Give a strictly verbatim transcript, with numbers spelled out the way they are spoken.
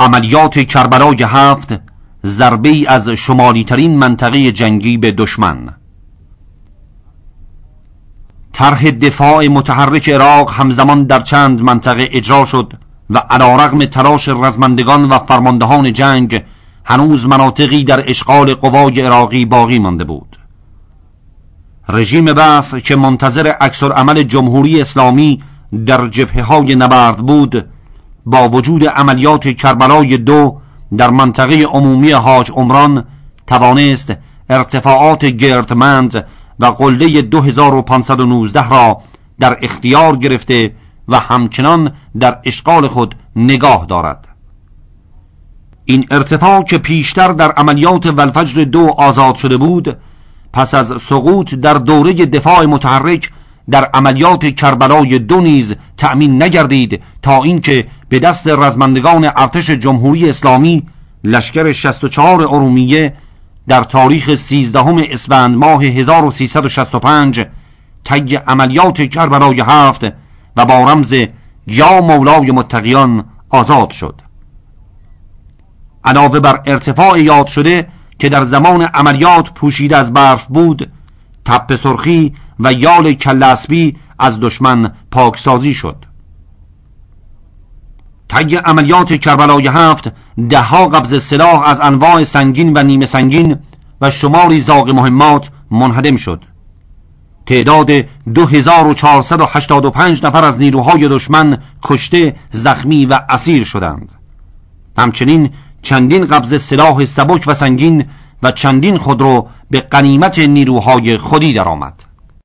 عملیات کربلای هفت ضربه‌ای از شمالی ترین منطقه جنگی به دشمن. طرح دفاع متحرک عراق همزمان در چند منطقه اجرا شد و علیرغم تلاش رزمندگان و فرماندهان جنگ هنوز مناطقی در اشغال قوای عراقی باقی مانده بود. رژیم بعث که منتظر عکس‌العمل جمهوری اسلامی در جبهه‌های نبرد بود، با وجود عملیات کربلای دو در منطقه عمومی حاج عمران توانست ارتفاعات گردمند و قله دو هزار و پانصد و نوزده را در اختیار گرفته و همچنان در اشغال خود نگاه دارد. این ارتفاع که پیشتر در عملیات والفجر دو آزاد شده بود، پس از سقوط در دوره دفاع متحرک در عملیات کربلای دو نیز تأمین نگردید تا اینکه به دست رزمندگان ارتش جمهوری اسلامی لشکر شصت و چهار ارومیه در تاریخ سیزدهم اسفند ماه هزار و سیصد و شصت و پنج طی عملیات کربلای هفت و با رمز یا مولای متقیان آزاد شد. علاوه بر ارتفاع یاد شده که در زمان عملیات پوشیده از برف بود، تپه سرخی و یال کله اسبی از دشمن پاکسازی شد. طی عملیات کربلای هفت ده ها قبض سلاح از انواع سنگین و نیمه سنگین و شماری زاغ مهمات منهدم شد. تعداد دو هزار و چهارصد و هشتاد و پنج نفر از نیروهای دشمن کشته، زخمی و اسیر شدند. همچنین چندین قبض سلاح سبک و سنگین و چندین خودرو به غنیمت نیروهای خودی درآمد.